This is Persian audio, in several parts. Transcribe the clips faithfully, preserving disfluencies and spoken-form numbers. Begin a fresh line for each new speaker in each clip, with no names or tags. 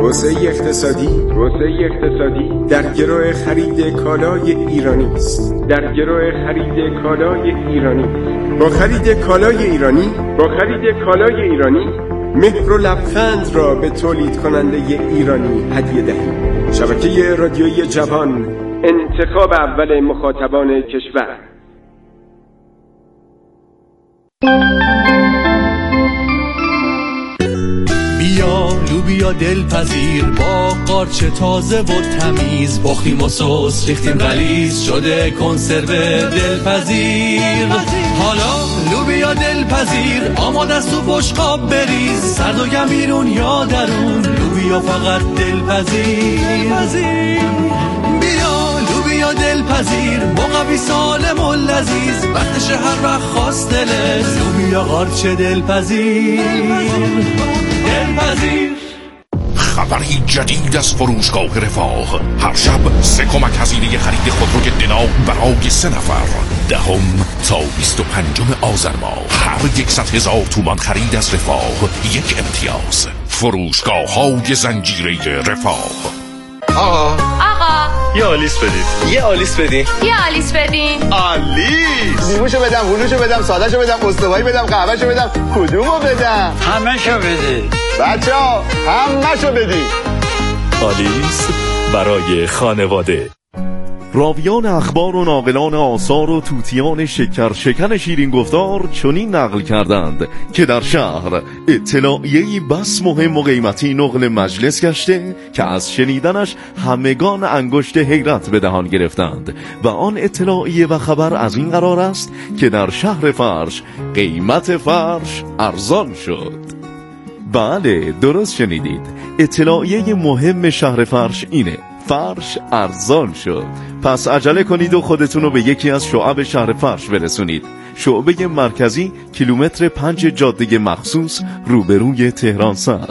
توسعه اقتصادی توسعه اقتصادی در گرو خرید کالای ایرانی است. در گرو خرید کالای ایرانی با خرید کالای ایرانی با خرید کالای ایرانی مهر و لبخند را به تولید کننده ایرانی هدیه دهید. شبکه رادیویی جوان، انتخاب اول مخاطبان کشور.
بیا لوبیا دلپذیر با قارچ تازه و تمیز، بختیم و سس ریختیم غلیظ شده کنسرو دلپذیر. حالا لوبیا دلپذیر آماده است تو بشقاب بریز، سرد و گمیرون یا درون لوبیا فقط دلپذیر. بیا لوبیا دلپذیر مقوی سالم و لذیذ، وقتش هر وقت خواست دلت لوبیا قارچ دلپذیر. دلپذیر.
خبری جدید از فروشگاه رفاه. هر شب سه کمک هزینه خرید خودروی دنا برای سه نفر. دهم تا بیست و پنجم آذر ماه هر یکصد هزار تومان خرید از رفاه یک امتیاز. فروشگاه های زنجیره رفاه.
آقا
آقا
یه آلیس بدید.
یه آلیس بدین.
یه آلیس بدین.
آلیس.
لیموشو بدم، هلوشو بدم، سادهشو بدم، استوایی بدم، قهوهشو بدم، کدومو بدم؟
همه‌شو بده.
بچه‌ها همه‌شو بدین.
آلیس برای خانواده. راویان اخبار و ناقلان آثار و توتیان شکر شکن شیرین گفتار چنین نقل کردند که در شهر اطلاعیه‌ای بس مهم و قیمتی نقل مجلس گشته که از شنیدنش همگان انگشت حیرت به دهان گرفتند و آن اطلاعیه و خبر از این قرار است که در شهر فرش قیمت فرش ارزان شد. بله درست شنیدید، اطلاعیه مهم شهر فرش اینه: فرش ارزان شد. پس عجله کنید و خودتون رو به یکی از شعب شهر فرش برسونید. شعبه مرکزی کیلومتر پنج جاده مخصوص روبروی تهران سر.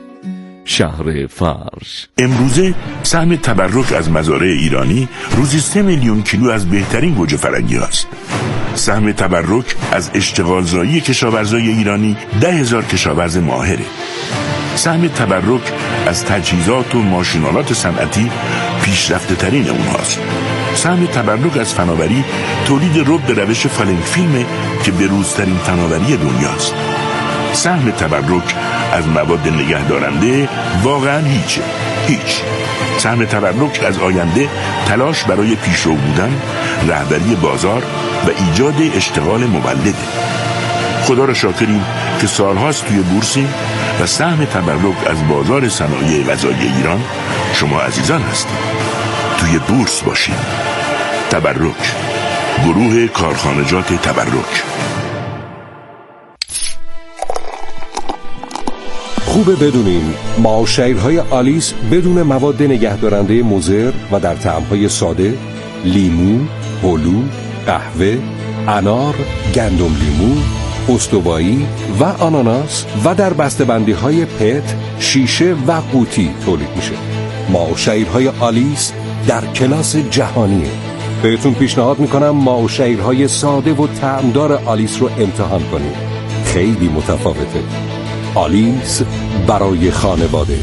شهر فرش.
امروزه سهم تبرک از مزارع ایرانی روزی سه میلیون کیلو از بهترین گوجه فرنگی هست. سهم تبرک از اشتغالزایی کشاورزای ایرانی ده هزار کشاورز ماهره. سهم تبرک از تجهیزات و ماشینالات صنعتی پیشرفته ترین اونهاست. سهم تبرک از فناوری تولید رب به روش فالنگ فیلمه که بروزترین فناوری دنیاست. سهم تبرک از مواد نگهدارنده واقعا هیچه، هیچ. سهم تبرک از آینده تلاش برای پیشرو بودن، رهبری بازار و ایجاد اشتغال مولده. خدا را شاکریم که سالهاست توی بورسیم و سهم تبرک از بازار صنایع غذایی ایران شما عزیزان هستید. توی بورس باشید. تبرک، گروه کارخانجات تبرک.
خوبه بدونین معاشرهای آلیس بدون مواد نگهدارنده مضر و در طعم‌های ساده، لیمو، هلو، قهوه، انار، گندم لیمو، استوایی و آناناس و در بسته‌بندی‌های پت، شیشه و قوطی تولید میشه. معاشرهای آلیس در کلاس جهانیه. بهتون پیشنهاد میکنم معاشرهای ساده و طعمدار آلیس رو امتحان کنید. خیلی متفاوته. آلیس برای خانواده.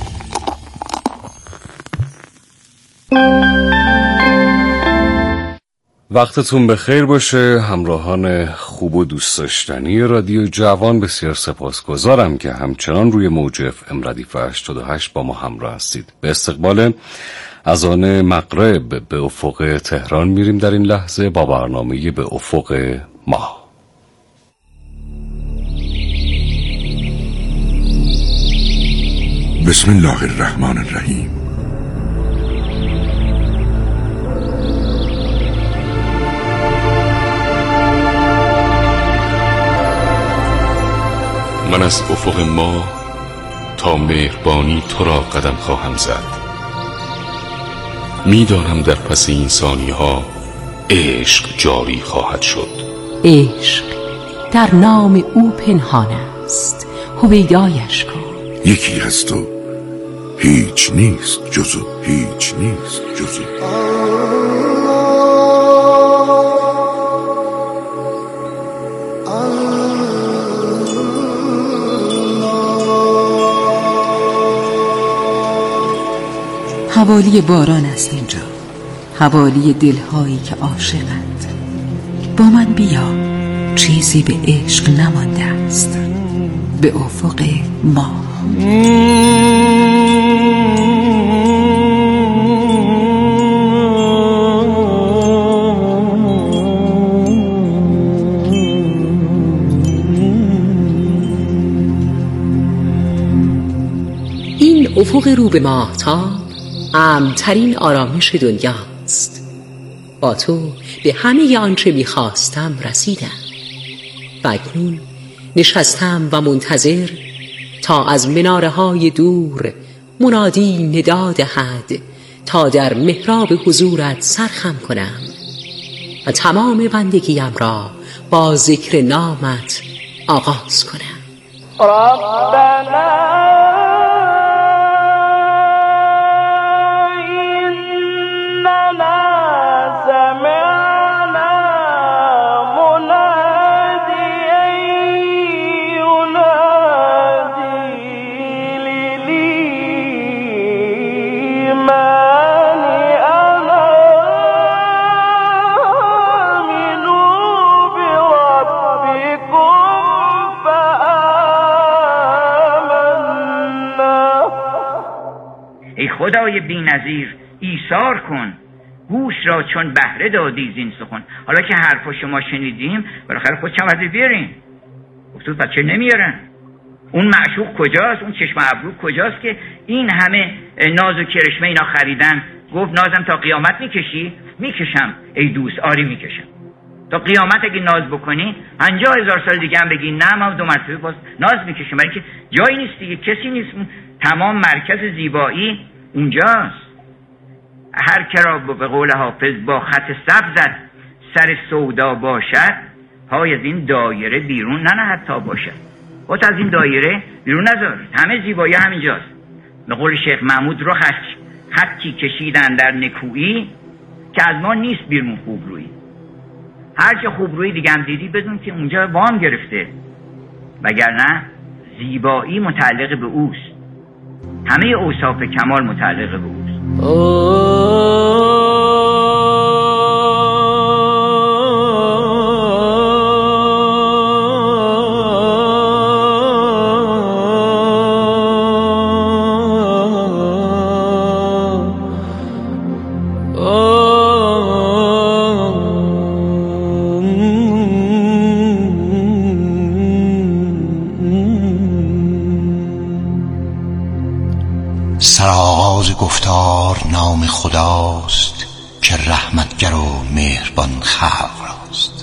وقتتون بخیر باشه همراهان خوب و دوست داشتنی رادیو جوان. بسیار سپاسگزارم که همچنان روی موج اف ام ردیف هشتاد و هشت با ما همراه هستید. به استقبال اذان مغرب به افق تهران میریم در این لحظه با برنامه به افق ماه.
بسم الله الرحمن الرحیم.
من از افق ما تا مهربانی تو را قدم خواهم زد. میدانم در پس این ثانیه ها عشق جاری خواهد شد.
عشق در نام او پنهان است، هویدایش کن.
یکی هست و هیچ نیست جزو، هیچ نیست جزو.
حوالی باران است اینجا، حوالی دلهایی که عاشقند. با من بیا، چیزی به عشق نمانده است، به افق ماه. این افق رو به ماهتاب امن‌ترین آرامش دنیاست. با تو به همه آنچه می‌خواستم رسیدم و اکنون نشستم و منتظر تا از مناره‌های دور منادی ندا دهد تا در محراب حضورت سرخم کنم و تمام بندگیم را با ذکر نامت آغاز کنم. ربنا
خدای بی‌نظیر ایثار کن گوش را چون بهره دادی زین سخن. حالا که حرفا شما شنیدیم بالاخره خود چند وقتی بیارین. گفتود بچه نمیارن. اون معشوق کجاست؟ اون چشم ابرو کجاست که این همه ناز و کرشمه اینا خریدن؟ گفت نازم تا قیامت میکشی؟ میکشم ای دوست، آری میکشم تا قیامت. اگه ناز بکنی پنجاه هزار سال دیگه هم بگی نه ما دو مرتبه باز ناز میکشم، برای که جایی نیست دیگه، کسی نیست. تمام مرکز زیبایی اونجاست. هر کرا به قول حافظ با خط سبزت سر سودا باشد، پای از این دایره بیرون ننهد تا باشد. خود از این دایره بیرون نذار، همه زیبایی همینجاست. به قول شیخ محمود رو خط خطی کشیدن در نکویی که از ما نیست بیرون خوبرویی. هر چه خوبرویی دیگه هم دیدی بدون که اونجا وام گرفته، وگرنه زیبایی متعلق به اوست، همه اوصاف کمال متعلق به اوست.
سرآغاز گفتار نام خداست که رحمتگر و مهربان خلق راست.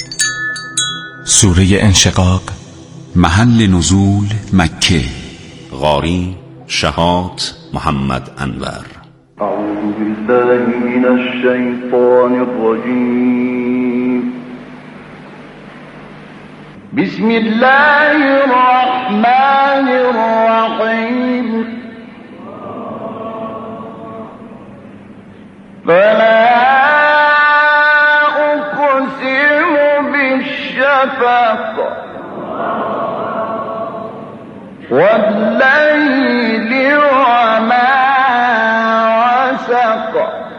سوره انشقاق. محل نزول مکه.
قاری شهاب محمد انور.
اعوذ بالله من الشیطان الرجیم. بسم الله الرحمن الرحیم. فلا أقسم بالشفق والليل وما وسق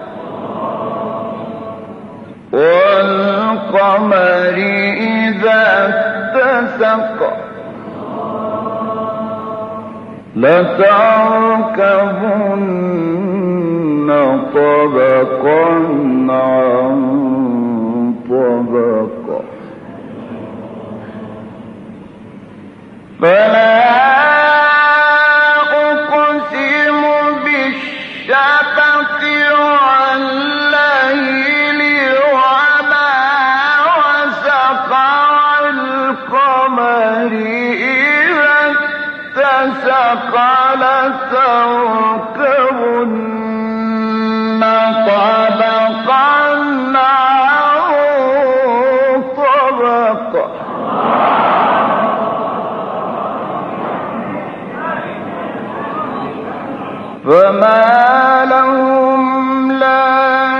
والقمر إذا اتسق لتركبن طبقا عن طبق فلا أقسم بالشفق والليل وما وسق والقمر إذا اتسق لتركبن طبقا عن طبق فما لهم لا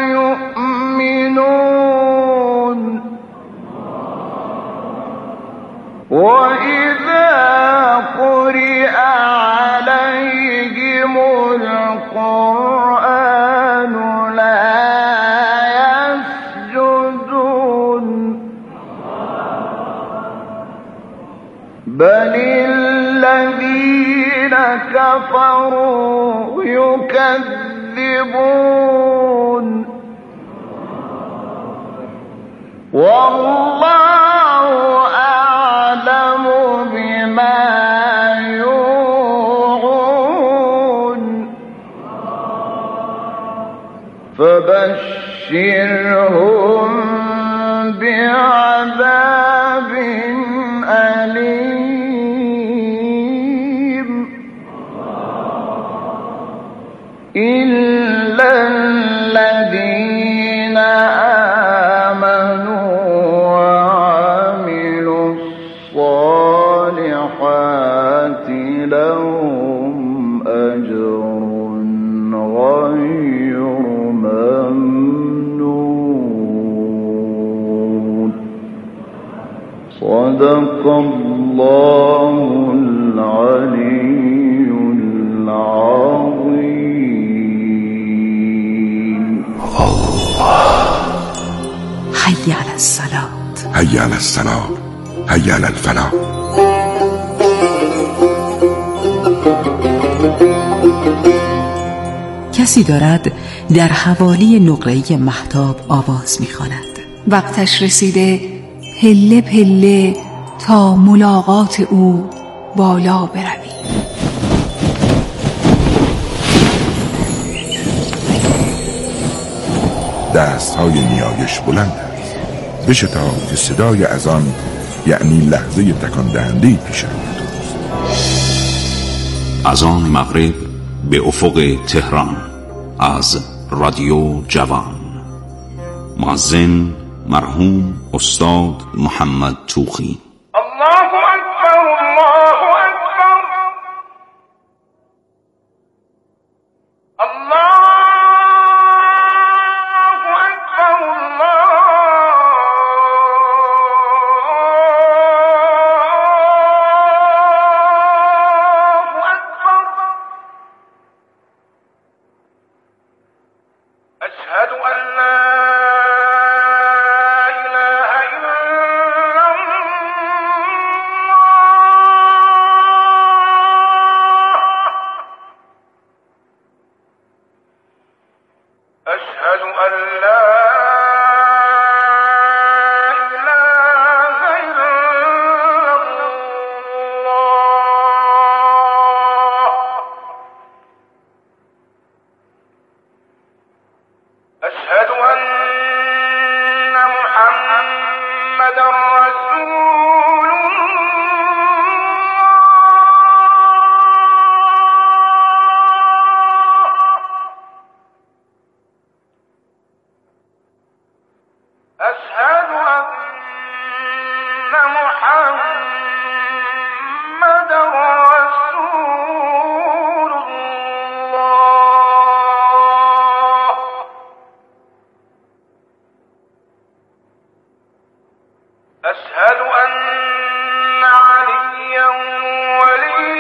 يؤمنون وإذا قرئ عليهم القرآن بل الذين كفروا يكذبون والله أعلم بما يوعون فبشرهم بعذاب أليم إلا الذين آمنوا وعملوا الصالحات لهم أجر غير ممنون صدق الله العلي العظيم.
حي على الصلاة
حي على الصلاة حي على الفلاح.
کسی دارد در حوالی نقره‌ای مهتاب آواز می‌خواند.
وقتش رسیده پله پله تا ملاقات او بالا بروی.
دست های نیایش بلند است. بشتاب که صدای اذان یعنی لحظه تکان دهنده پیش روی توست.
اذان مغرب به افق تهران از رادیو جوان. مؤذن مرحوم استاد محمد توخی.
الله اکبر الله اکبر الله اکبر الله اکبر. اشهد ان لا أشهد أن لا إله إلا الله. أشهد أن محمدا رسول أشهد أن محمدا رسول الله. أشهد أن عليا ولي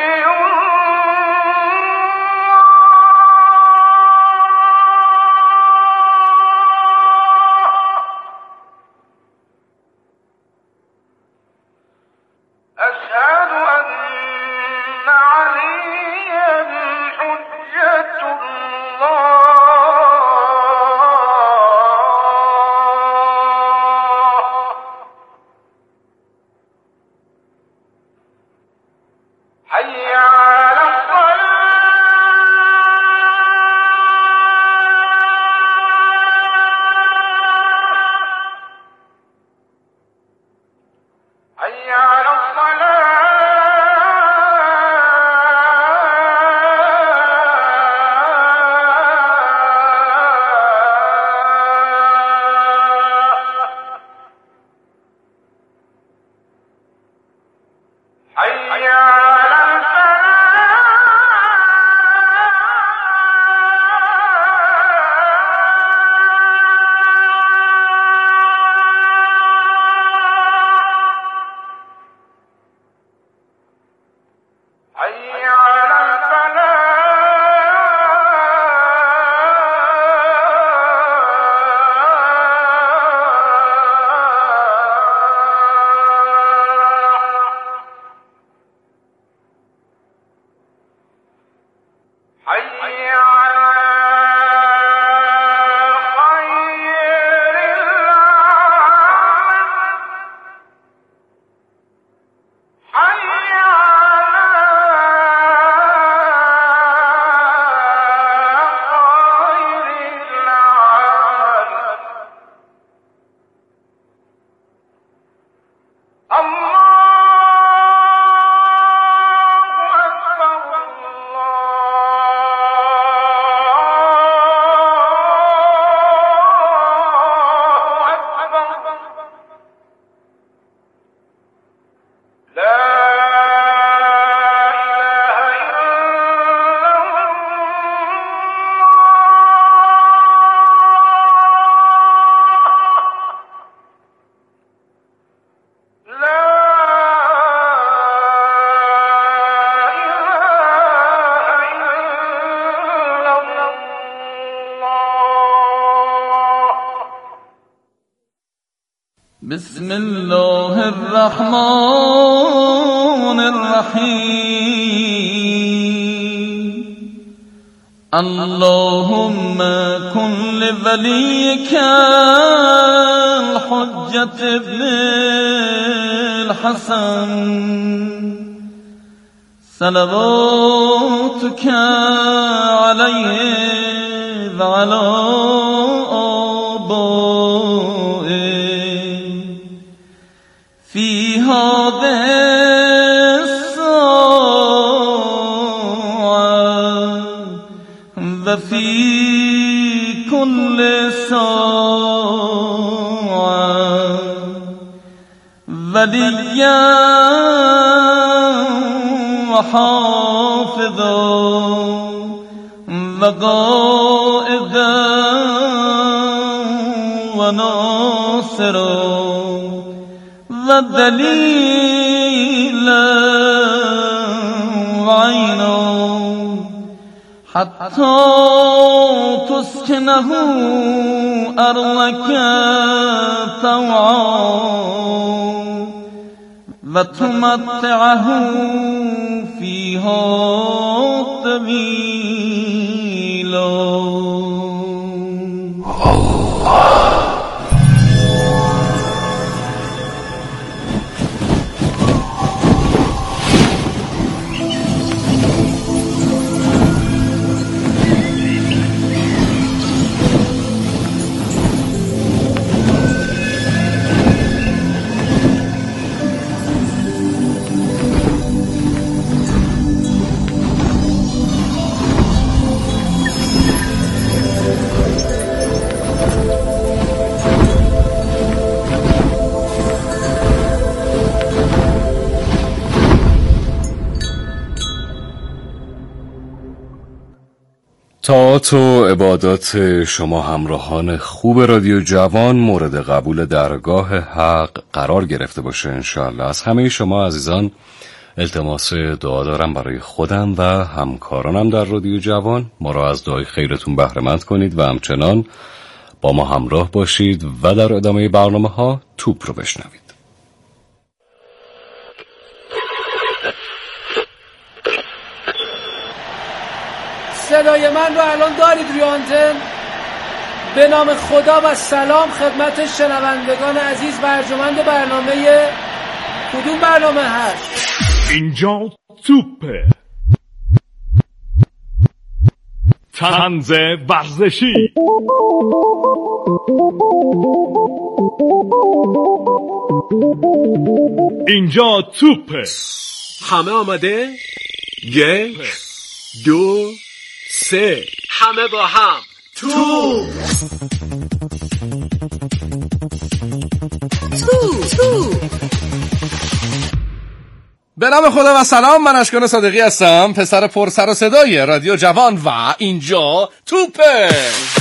أشهد أن عليا حجة الله. حي على الصلاة حي على حي على حي على الفلاح.
بسم الله الرحمن الرحیم اللهم کن لولیک الحجة ابن الحسن صلواتك علیه و علی آبائه فی هذه الساعة و فی كل ساعة ولیا و حافظا و قائدا و ناصرا و دلیلا و عینا حتی تسکنه ارضک طوعا و تمتعه فیها طویلا.
طاعات و عبادات شما همراهان خوب رادیو جوان مورد قبول درگاه حق قرار گرفته باشه انشاءالله. از همه شما عزیزان التماس دعا دارم برای خودم و همکارانم در رادیو جوان. ما را از دعای خیرتون بهره مند کنید و همچنان با ما همراه باشید و در ادامه برنامه ها توپ رو بشنوید.
صدای من رو الان دارید روی آنتن؟ به نام خدا و سلام خدمت شنوندگان عزیز و ارجمند برنامه کدوم برنامه هست؟
اینجا توپه، طنز ورزشی. اینجا توپه.
همه آماده؟ یک دو سه، همه با هم توپ
توپ توپ.
به نام خدا و سلام، من اشکان صادقی هستم، پسر پر سر و صدای رادیو جوان و اینجا توپه.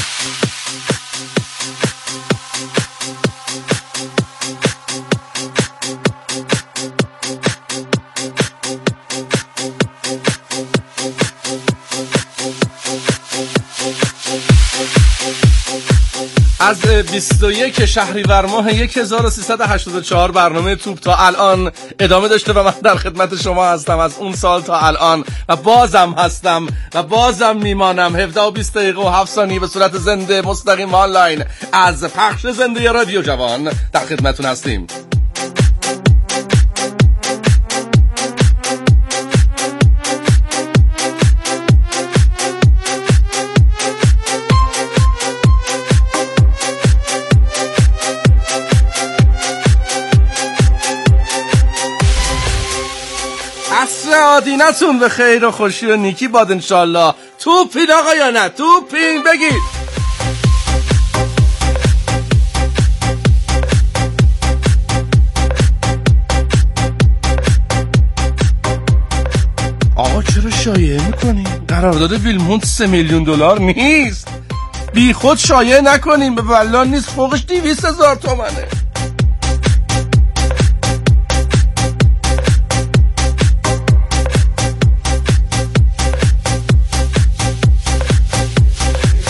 از بیست و یک شهریور ماه هزار و سیصد و هشتاد و چهار برنامه توپ تا الان ادامه داشته و من در خدمت شما هستم از اون سال تا الان و بازم هستم و بازم میمانم. هفده و بیست دقیقه و هفت ثانیه به صورت زنده مستقیم آنلاین از پخش زنده رادیو جوان در خدمتون هستیم. آدینتون به خیر و خوشی و نیکی باد انشالله. توپین آقا یا نه توپین بگید. آقا چرا شایعه میکنین؟ قرارداد ویلمونت سه میلیون دلار نیست، بی خود شایعه نکنین، به والله نیست، فوقش دویست هزار تومنه.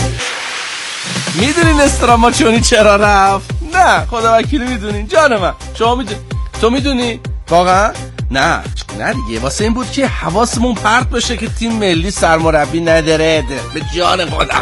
میدونین استراماچونی چرا رفت؟ نه خدا وکیلی میدونین جان من، شما میدونی تو میدونی واقعا نه نه دیگه واسه این بود که حواسمون پرت بشه که تیم ملی سرمربی نداره. به جان خودم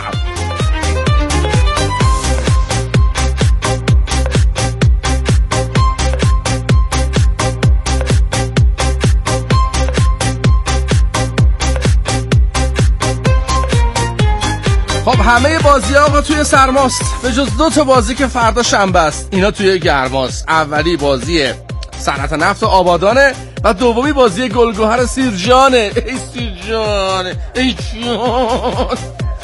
خب همه بازی ها توی سرماست به جز دو تا بازی که فردا شنبه است. اینا توی گرماست. اولی بازی صنعت نفت آبادانه و دومی بازی گلگهر سیرجانه. ای سیرجان ای جان.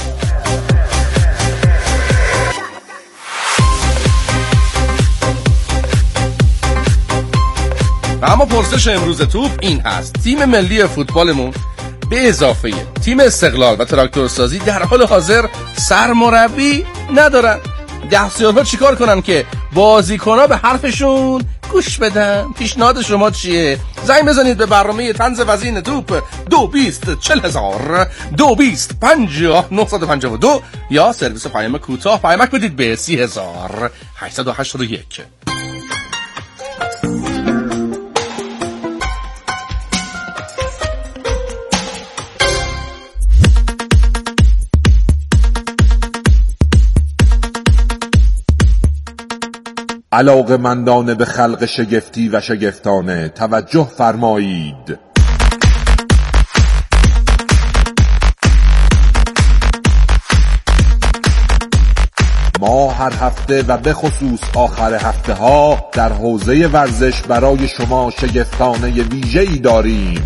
اما پرسش امروز توپ این هست: تیم ملی فوتبالمون به اضافه تیم استقلال و تراکتورسازی در حال حاضر سرمربی ندارن. دستیارها چیکار کنن که بازیکن‌ها به حرفشون گوش بدن؟ پیشنهاد شما چیه؟ زنگ بزنید به برنامه طنز وزین توپ دو بیست چل هزار دو بیست پنجاه نهصد و پنجاه و دو یا سرویس پیام کوتاه پیامک بدید به سی هزار هشتصد و هشتاد و یک.
علاقه‌مندان به خلق شگفتی و شگفتانه توجه فرمایید. ما هر هفته و به خصوص آخر هفته ها در حوزه ورزش برای شما شگفتانه ویژه‌ای داریم.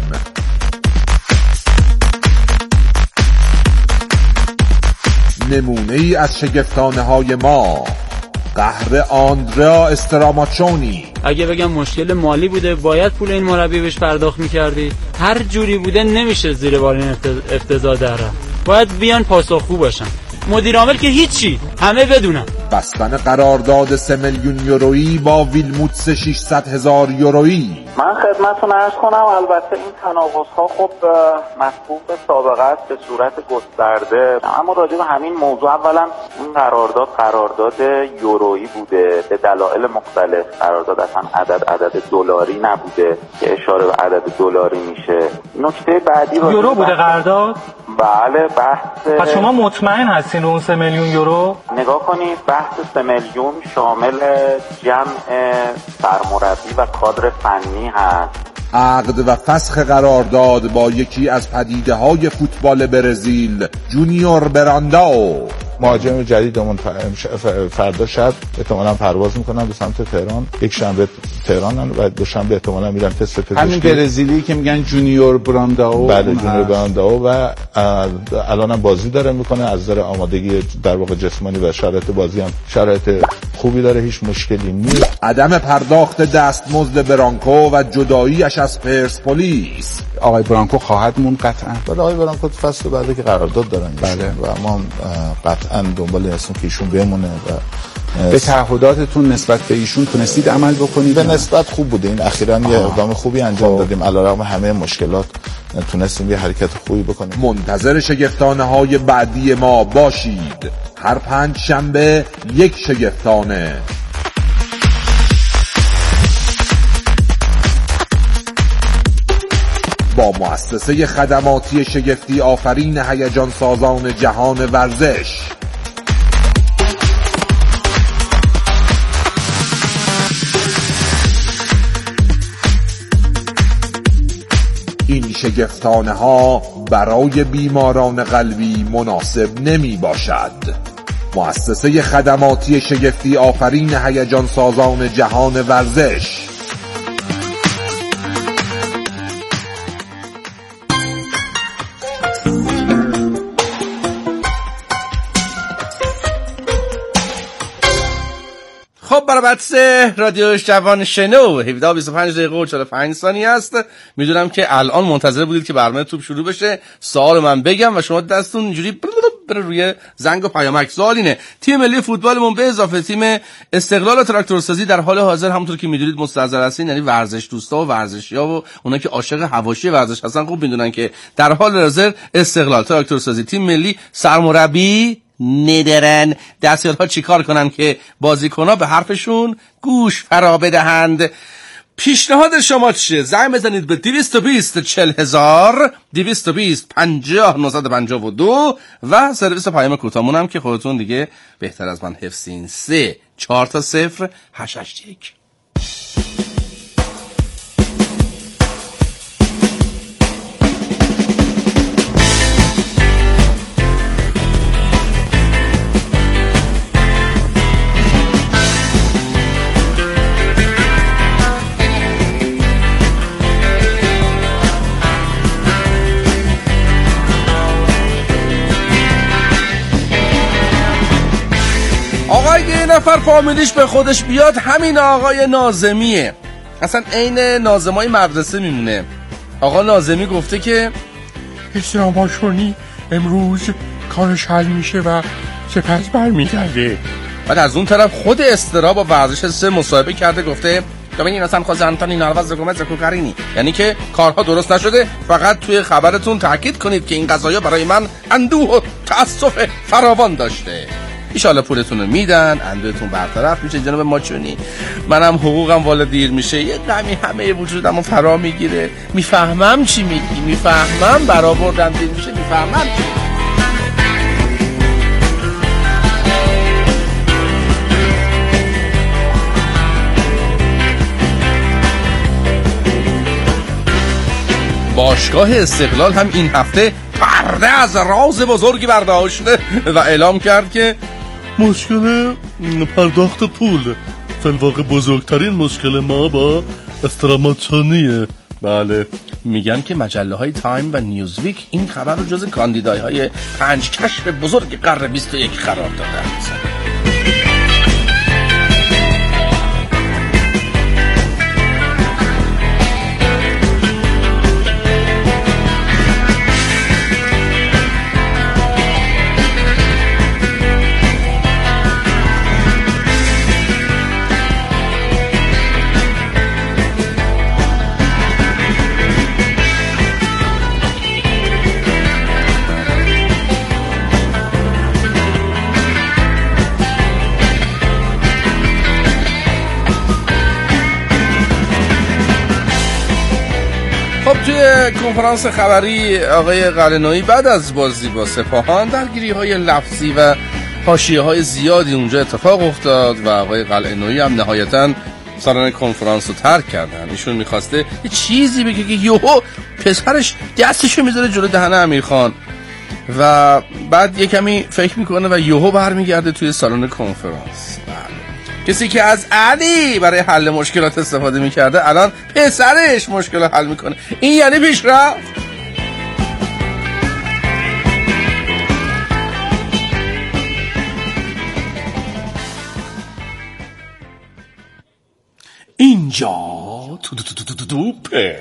نمونه ای از شگفتانه های ما: قهر آندریا استراماچونی.
اگه بگم مشکل مالی بوده باید پول این مربی بهش پرداخت میکردی، هر جوری بوده نمیشه زیر بار این افتضاح در رفت. باید بیان پاسخگو باشن. مدیر عامل که هیچی، همه بدونن.
بستن قرارداد سه میلیون یورویی با ویلموتس ششصد هزار یورویی.
من خدمتتون عرض کنم البته این تناقض‌ها خب مسبوق به سابقه است به صورت گسترده، اما راجع به همین موضوع اولا این قرارداد قرارداد یورویی بوده به دلایل مختلف. قرارداد اصلا عدد عدد دلاری نبوده که اشاره به عدد دلاری میشه. نکته بعدی
یورو بوده قرارداد؟
بله بحث.
پس شما مطمئن هستین اون سه میلیون یورو؟
نگاه کنید بحث سه میلیون شامل جمع سرمربی و کادر فنی هست.
عقد و فسخ قرارداد با یکی از پدیده‌های فوتبال برزیل جونیور برانداو.
مهاجم جدیدمون فردا شب احتمالاً پرواز میکنن به سمت تهران. یک شنبه تهرانن و دوشنبه احتمالاً میرن تست پزشکی.
همین برزیلی که میگن جونیور برانداو.
بله جونیور برانداو و الانم بازی داره میکنه، از نظر آمادگی در واقع جسمانی و شرایط بازی هم شرایط خوبی داره، هیچ مشکلی نیست.
عدم پرداخت دستمزد برانکو و جداییش از پرسپولیس.
آقای برانکو خواهد مون قطعاً.
بله آقای برانکو فصل بعدی که قرارداد دارن.
بله
و ما قطعاً دنبال هستیم که ایشون بمونه و
به تعهداتتون نسبت به ایشون تونستید عمل بکنید؟
به نسبت خوب بوده. این اخیراً یه اقدام خوبی انجام دادیم، علیرغم همه مشکلات تونستیم یه حرکت خوبی بکنیم.
منتظر شگفتانه های بعدی ما باشید. هر پنج شنبه یک شگفتانه. با مؤسسه خدماتی شگفتی آفرین هیجان سازان جهان ورزش. این شگفتانه ها برای بیماران قلبی مناسب نمی باشد. مؤسسه خدماتی شگفتی آفرین هیجان سازان جهان ورزش.
خب برای بچه رادیو جوان شنو هفده و بیست و پنج دقیقه و چهل و پنج ثانیه است. میدونم که الان منتظر بودید که برنامه توپ شروع بشه سوال من بگم و شما دستون اینجوری بره روی زنگ و پیامک. سوال اینه: تیم ملی فوتبالمون به اضافه تیم استقلال و تراکتورسازی در حال حاضر همونطور که میدونید مستحضر هستین، یعنی ورزش دوستا و ورزشی‌ها و اونا که عاشق حواشی ورزش هستن خوب میدونن که در حال حاضر استقلال، تراکتورسازی، تیم ملی سرمربی ندارن. دستیارها چیکار کنن که بازیکن‌ها به حرفشون گوش فرا بدهند؟ پیشنهاد شما چیه؟ زنگ بزنید به دویست و بیست چهل هزار، دویست و بیست پنجاه نهصد و پنجاه و دو و سرویس پیام کوتاهمون هم که خودتون دیگه بهتر از من حفظین، سه چهار تا صفر هشت هشت یک. آقای یه نفر فامیلیش به خودش بیاد همین آقای ناظمیه، اصلا عین ناظمای مدرسه میمونه. آقا ناظمی گفته که
استراماشونی امروز کارش حل میشه و سپس برمیگرده.
بعد از اون طرف خود استرا با ورزش سه مصاحبه کرده، گفته ببینین اصلا خوزنتانی نروز زگومت زکوکارینی، یعنی که کارها درست نشده، فقط توی خبرتون تاکید کنید که این قضایا برای من اندوه و تأسف فراوان داشته. ایشالا پولتون رو میدن، اندوهتون برطرف میشه جناب ماچونی. منم حقوقم والا دیر میشه، یه غمی همه وجودمو فرا میگیره. میفهمم چی میگی، میفهمم برآوردم دیر میشه، میفهمم چی. باشگاه استقلال هم این هفته پرده از راز بزرگی برداشته و اعلام کرد که
مشکل پرداخت پول فی‌الواقع بزرگترین مشکل ما با استراماچونیه.
بله، میگن که مجله های تایم و نیوزویک این خبر رو جز کاندیدای های پنج کشف بزرگ قرن بیست و یک قرار دادن. خب توی کنفرانس خبری آقای قلعه‌نویی بعد از بازی با سپاهان درگیری‌های لفظی و حاشیه‌های زیادی اونجا اتفاق افتاد و آقای قلعه‌نویی هم نهایتاً سالن کنفرانس رو ترک کردن. ایشون می‌خواسته یه چیزی بگه که یهو پسرش دستشو میذاره جلو دهن امیرخان و بعد یه کمی فکر میکنه و یهو برمیگرده توی سالن کنفرانس. کسی که از علی برای حل مشکلات استفاده میکرده الان پسرش مشکل حل میکنه. این یعنی پیشرفت؟ اینجا تو تو تو تو تو توپه